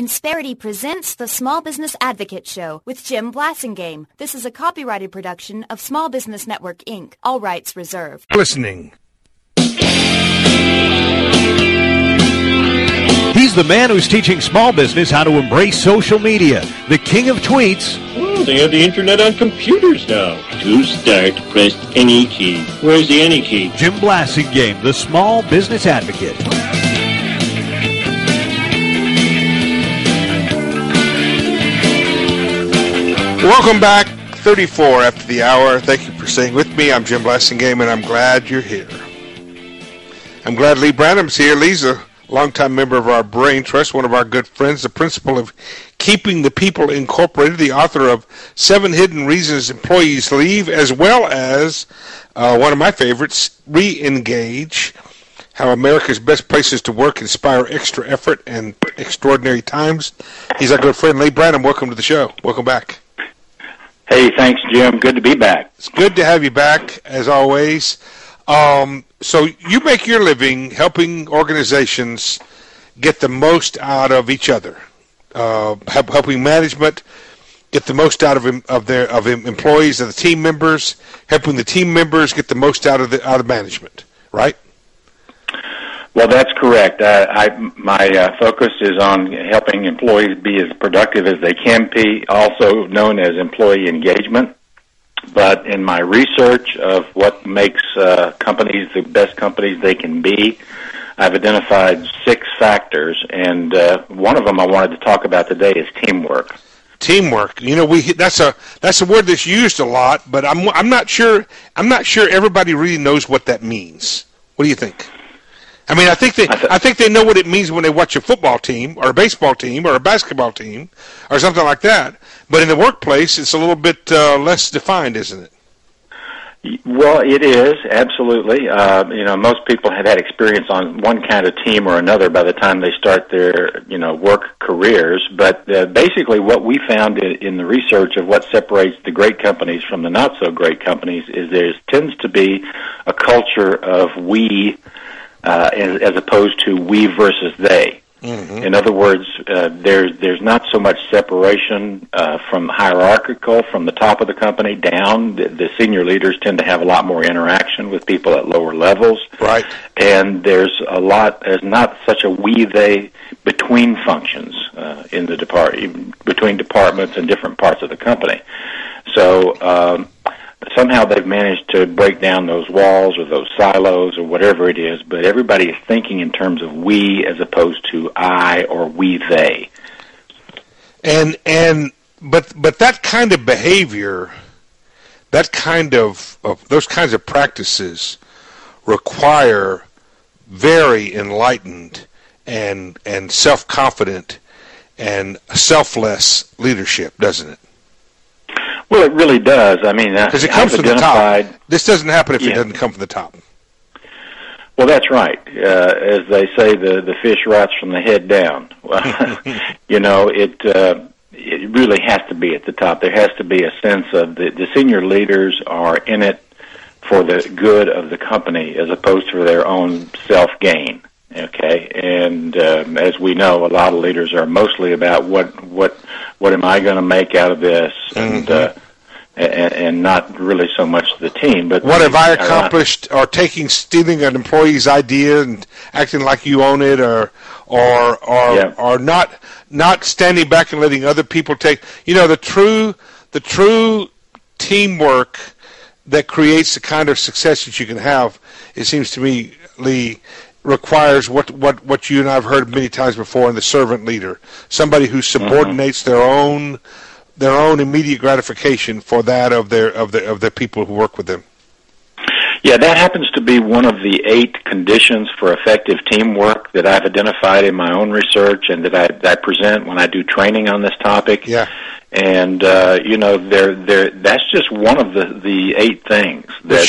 Insperity presents the Small Business Advocate Show with Jim Blasingame. This is a copyrighted production of Small Business Network, Inc. All rights reserved. Listening. He's the man who's teaching small business how to embrace social media. The king of tweets. Oh, they have the internet on computers now. To start, press any key. Where's the any key? Jim Blasingame, the small business advocate. Welcome back, 34 after the hour. Thank you for staying with me. I'm Jim Blasingame, and I'm glad you're here. I'm glad Lee Branham's here. Lee's a longtime member of our Brain Trust, one of our good friends, the principal of Keeping the People Incorporated, the author of 7 Hidden Reasons Employees Leave, as well as one of my favorites, Re-Engage, How America's Best Places to Work Inspire Extra Effort and Extraordinary Times. He's our good friend, Lee Branham. Welcome to the show. Welcome back. Hey, thanks, Jim. Good to be back. It's good to have you back, as always. So you make your living helping organizations get the most out of each other, helping management get the most out of employees and the team members, helping the team members get the most out of management, right? Well, that's correct. My focus is on helping employees be as productive as they can be, also known as employee engagement. But in my research of what makes companies the best companies they can be, I've identified 6 factors, and one of them I wanted to talk about today is teamwork. Teamwork. You know, that's a word that's used a lot, but I'm not sure everybody really knows what that means. What do you think? I mean, I think they know what it means when they watch a football team or a baseball team or a basketball team or something like that. But in the workplace, it's a little bit less defined, isn't it? Well, it is, absolutely. Most people have had experience on one kind of team or another by the time they start their, work careers. But basically what we found in the research of what separates the great companies from the not-so-great companies is there tends to be a culture of we as opposed to we versus they. Mm-hmm. In other words, there's not so much separation from hierarchical, from the top of the company down. The senior leaders tend to have a lot more interaction with people at lower levels. Right. And there's not such a we-they between functions in the between departments and different parts of the company. So somehow they've managed to break down those walls or those silos or whatever it is, but everybody is thinking in terms of we as opposed to I or we they. But that kind of behavior, that kind of those kinds of practices require very enlightened and self-confident and selfless leadership, doesn't it? Well, it really does. I mean, because it comes from the top. This doesn't happen if it doesn't come from the top. Well, that's right. As they say, the fish rots from the head down. It really has to be at the top. There has to be a sense of the senior leaders are in it for the good of the company as opposed to their own self-gain. Okay, and as we know, a lot of leaders are mostly about what am I going to make out of this, mm-hmm. and not really so much the team. But what have I accomplished? Or stealing an employee's idea and acting like you own it, or not standing back and letting other people take. The true teamwork that creates the kind of success that you can have. It seems to me, Lee, requires what you and I have heard many times before in the servant leader, somebody who subordinates mm-hmm. their own immediate gratification for that of their people who work with them. Yeah, that happens to be one of the 8 conditions for effective teamwork that I've identified in my own research and that I present when I do training on this topic. Yeah. And that's just one of the 8 things. That's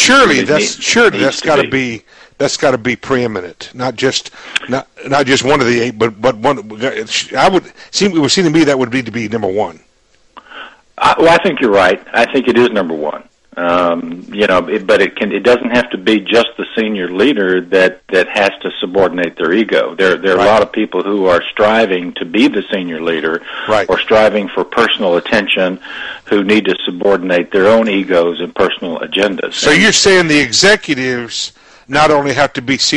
got to be preeminent, not just one of the 8, but one. It would seem to me that would need to be number 1. Well, I think you're right. I think it is number 1. But it doesn't have to be just the senior leader that has to subordinate their ego. There are a lot of people who are striving to be the senior leader, or striving for personal attention, who need to subordinate their own egos and personal agendas. So you're saying the executives not only have to be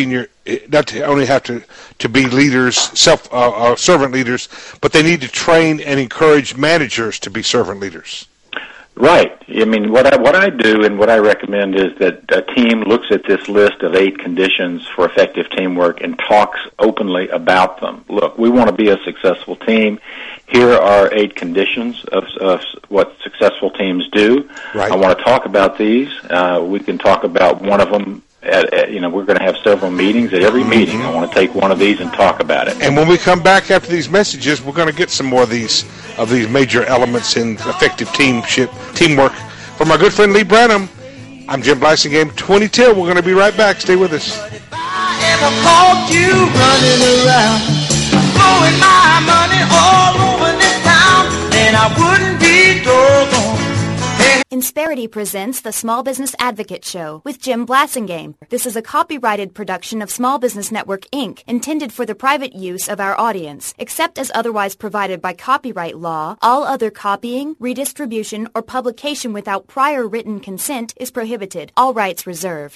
to be leaders, servant leaders, but they need to train and encourage managers to be servant leaders. Right. I mean, what I do and what I recommend is that a team looks at this list of 8 conditions for effective teamwork and talks openly about them. Look, we want to be a successful team. Here are 8 conditions of what successful teams do. Right. I want to talk about these. We can talk about one of them. We're going to have several meetings. At every meeting, I want to take one of these and talk about it. And when we come back after these messages, we're going to get some more of these major elements in effective teamwork. From our good friend Lee Branham, I'm Jim Blasingame. 2010. We're going to be right back. Stay with us. If I ever caught you running around, blowing my money all over this town, then I wouldn't be doggone. Insperity presents the Small Business Advocate Show with Jim Blasingame. This is a copyrighted production of Small Business Network, Inc., intended for the private use of our audience. Except as otherwise provided by copyright law, all other copying, redistribution, or publication without prior written consent is prohibited. All rights reserved.